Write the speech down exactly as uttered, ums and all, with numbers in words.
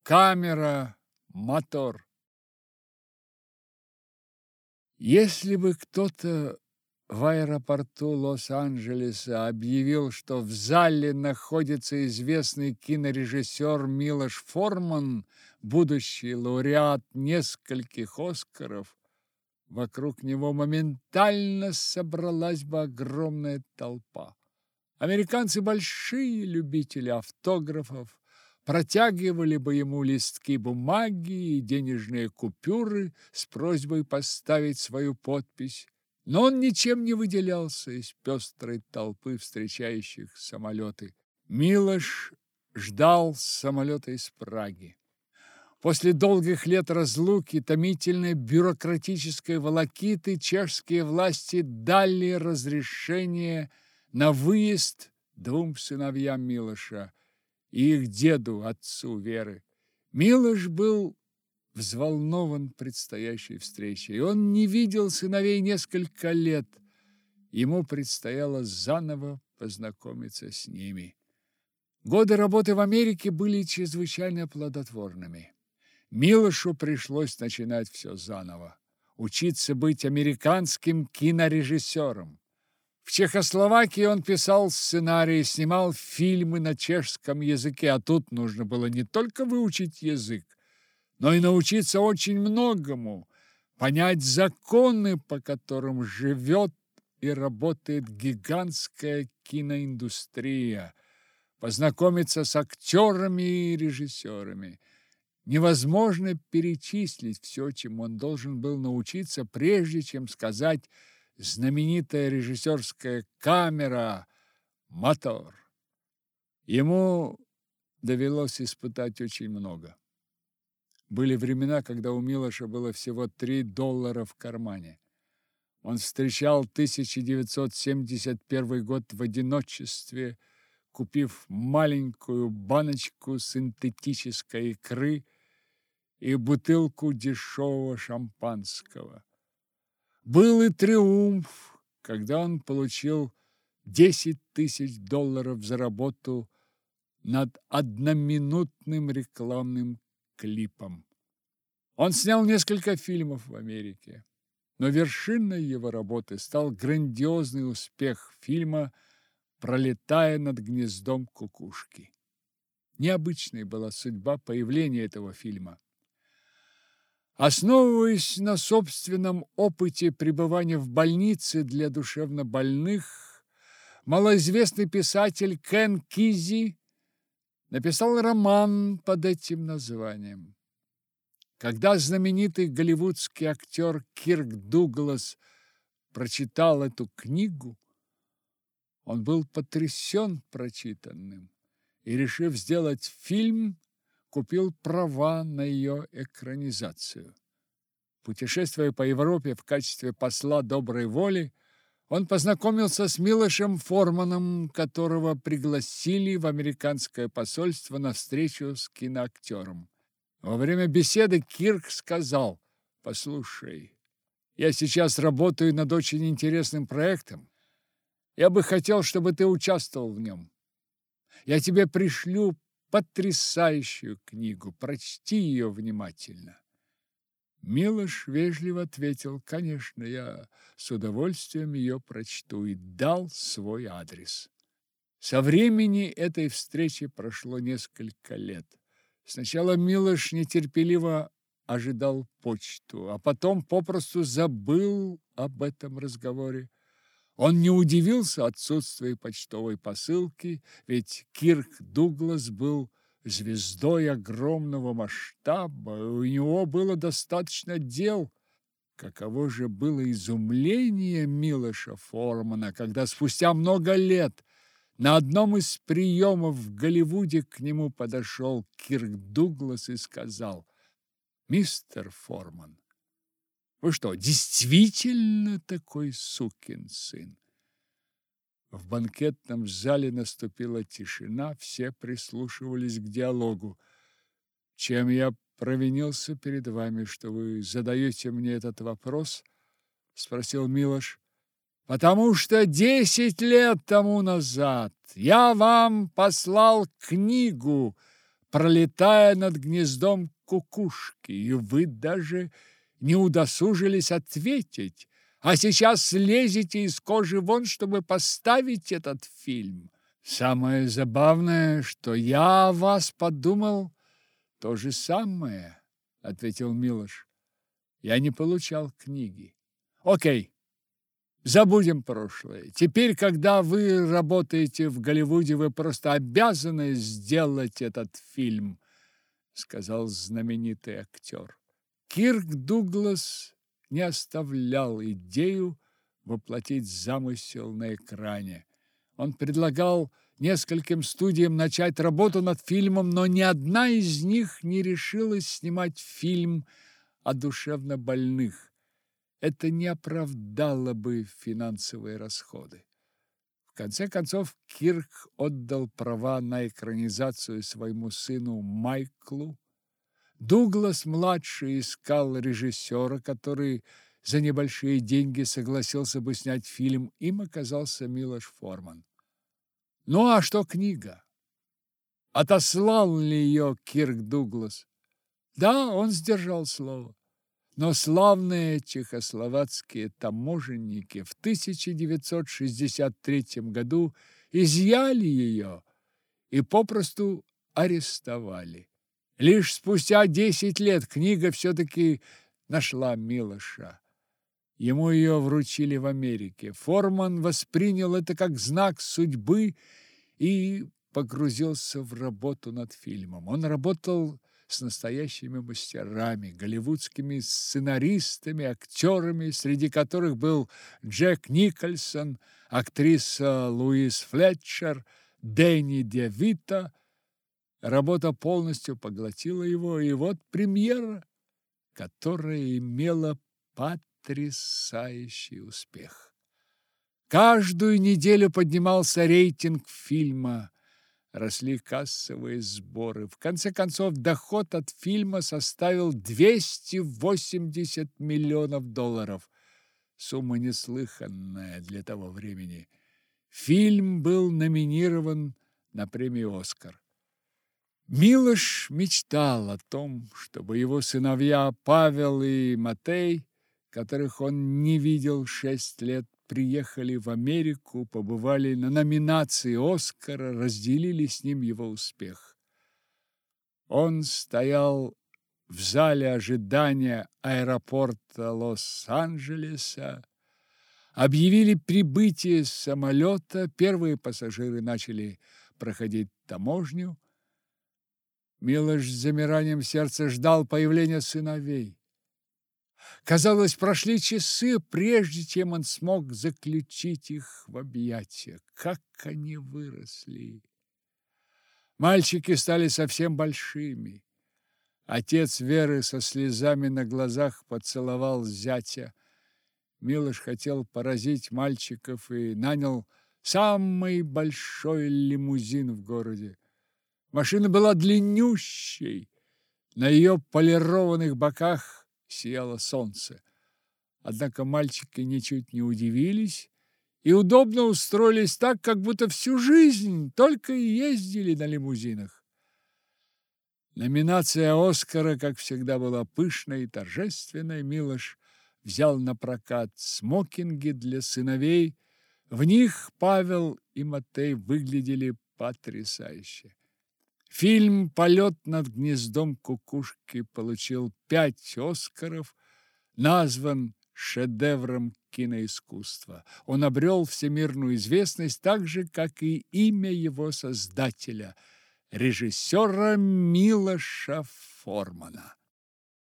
камера, мотор. Если бы кто-то в аэропорту Лос-Анджелеса объявил, что в зале находится известный кинорежиссер Милош Форман, будущий лауреат нескольких Оскаров, вокруг него моментально собралась бы огромная толпа. Американцы большие любители автографов, протягивали бы ему листки бумаги и денежные купюры с просьбой поставить свою подпись. Но он ничем не выделялся из пестрой толпы встречающих самолеты. Милош ждал самолета из Праги. После долгих лет разлуки, томительной бюрократической волокиты, чешские власти дали разрешение на выезд двум сыновьям Милоша и их деду, отцу Веры. Милош был взволнован предстоящей встречей. Он не видел сыновей несколько лет. Ему предстояло заново познакомиться с ними. Годы работы в Америке были чрезвычайно плодотворными. Милошу пришлось начинать все заново, учиться быть американским кинорежиссером. В Чехословакии он писал сценарии, снимал фильмы на чешском языке, а тут нужно было не только выучить язык, но и научиться очень многому, понять законы, по которым живет и работает гигантская киноиндустрия, познакомиться с актерами и режиссерами. Невозможно перечислить все, чему он должен был научиться, прежде чем сказать знаменитая режиссерская камера, мотор. Ему довелось испытать очень много. Были времена, когда у Милоша было всего три доллара в кармане. Он встречал тысяча девятьсот семьдесят первый год в одиночестве, купив маленькую баночку синтетической икры и бутылку дешевого шампанского. Был и триумф, когда он получил десять тысяч долларов за работу над одноминутным рекламным клипом. Он снял несколько фильмов в Америке, но вершиной его работы стал грандиозный успех фильма «Пролетая над гнездом кукушки». Необычной была судьба появления этого фильма. Основываясь на собственном опыте пребывания в больнице для душевнобольных, малоизвестный писатель Кен Кизи написал роман под этим названием. Когда знаменитый голливудский актер Кирк Дуглас прочитал эту книгу, он был потрясен прочитанным и, решив сделать фильм, купил права на ее экранизацию. Путешествуя по Европе в качестве посла доброй воли, он познакомился с Милошем Форманом, которого пригласили в американское посольство на встречу с киноактером. Во время беседы Кирк сказал: «Послушай, я сейчас работаю над очень интересным проектом. Я бы хотел, чтобы ты участвовал в нем. Я тебе пришлю потрясающую книгу. Прочти ее внимательно». Милош вежливо ответил: «Конечно, я с удовольствием ее прочту», и дал свой адрес. Со времени этой встречи прошло несколько лет. Сначала Милош нетерпеливо ожидал почту, а потом попросту забыл об этом разговоре. Он не удивился отсутствию почтовой посылки, ведь Кирк Дуглас был звездой огромного масштаба, и у него было достаточно дел. Каково же было изумление Милоша Формана, когда спустя много лет на одном из приемов в Голливуде к нему подошел Кирк Дуглас и сказал: «Мистер Форман, вы что, действительно такой сукин сын?» В банкетном зале наступила тишина, все прислушивались к диалогу. «Чем я провинился перед вами, что вы задаете мне этот вопрос?» – спросил Милош. «Потому что десять лет тому назад я вам послал книгу, пролетая над гнездом кукушки, и вы даже не удосужились ответить, а сейчас лезете из кожи вон, чтобы поставить этот фильм. Самое забавное, что я о вас подумал то же самое, ответил Милош. Я не получал книги. Окей, забудем прошлое. Теперь, когда вы работаете в Голливуде, вы просто обязаны сделать этот фильм, сказал знаменитый актер. Кирк Дуглас не оставлял идею воплотить замысел на экране. Он предлагал нескольким студиям начать работу над фильмом, но ни одна из них не решилась снимать фильм о душевнобольных. Это не оправдало бы финансовые расходы. В конце концов, Кирк отдал права на экранизацию своему сыну Майклу. Дуглас-младший искал режиссера, который за небольшие деньги согласился бы снять фильм. Им оказался Милош Форман. Ну а что книга? Отослал ли ее Кирк Дуглас? Да, он сдержал слово. Но славные чехословацкие таможенники в тысяча девятьсот шестьдесят третьем году изъяли ее и попросту арестовали. Лишь спустя десять лет книга все-таки нашла Милоша. Ему ее вручили в Америке. Форман воспринял это как знак судьбы и погрузился в работу над фильмом. Он работал с настоящими мастерами, голливудскими сценаристами, актерами, среди которых был Джек Никольсон, актриса Луиз Флетчер, Дэнни Де Вито. Работа полностью поглотила его, и вот премьера, которая имела потрясающий успех. Каждую неделю поднимался рейтинг фильма, росли кассовые сборы. В конце концов, доход от фильма составил двести восемьдесят миллионов долларов. Сумма неслыханная для того времени. Фильм был номинирован на премию «Оскар». Милош мечтал о том, чтобы его сыновья Павел и Матей, которых он не видел шесть лет, приехали в Америку, побывали на номинации «Оскара», разделили с ним его успех. Он стоял в зале ожидания аэропорта Лос-Анджелеса. Объявили прибытие самолета, первые пассажиры начали проходить таможню. Милош с замиранием сердца ждал появления сыновей. Казалось, прошли часы, прежде чем он смог заключить их в объятия. Как они выросли! Мальчики стали совсем большими. Отец Веры со слезами на глазах поцеловал зятя. Милош хотел поразить мальчиков и нанял самый большой лимузин в городе. Машина была длиннющей, на ее полированных боках сияло солнце. Однако мальчики ничуть не удивились и удобно устроились так, как будто всю жизнь только и ездили на лимузинах. Номинация «Оскара», как всегда, была пышной и торжественной. Милош взял на прокат смокинги для сыновей. В них Павел и Матей выглядели потрясающе. Фильм «Полет над гнездом кукушки» получил пять «Оскаров», назван шедевром киноискусства. Он обрел всемирную известность так же, как и имя его создателя, режиссера Милоша Формана.